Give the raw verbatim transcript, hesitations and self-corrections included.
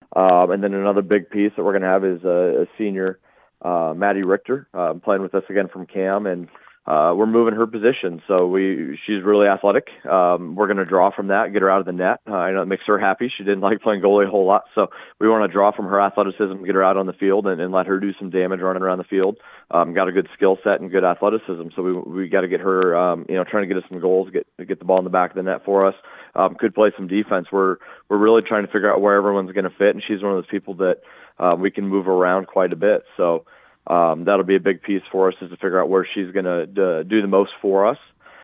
Um, and then another big piece that we're going to have is a, a senior, uh, Maddie Richter, uh, playing with us again from Cam, and uh, we're moving her position. So we she's really athletic. Um, we're going to draw from that, get her out of the net. Uh, I know it makes her happy. She didn't like playing goalie a whole lot, so we want to draw from her athleticism, get her out on the field, and, and let her do some damage running around the field. Um, got a good skill set and good athleticism, so we we got to get her, um, you know, trying to get us some goals, get get the ball in the back of the net for us. Um, could play some defense. We're we're really trying to figure out where everyone's going to fit, and she's one of those people that uh, we can move around quite a bit. So um, that'll be a big piece for us, is to figure out where she's going to uh, do the most for us.